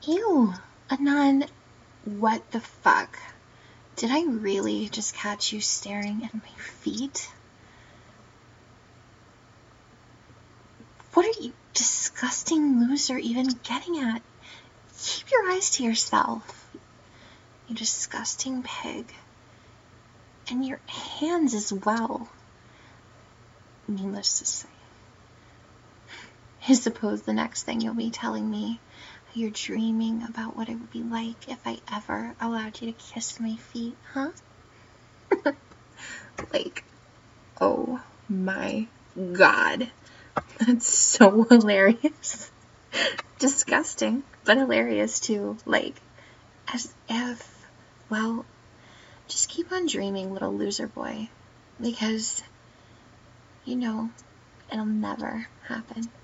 Ew, Anan, what the fuck? Did I really just catch you staring at my feet? What are you, disgusting loser, even getting at? Keep your eyes to yourself, you disgusting pig. And your hands as well. Needless to say. I suppose the next thing you'll be telling me how you're dreaming about what it would be like if I ever allowed you to kiss my feet, huh? Like, oh my god. That's so hilarious. Disgusting, but hilarious too. Like, as if, well, just keep on dreaming, little loser boy. Because, you know, it'll never happen.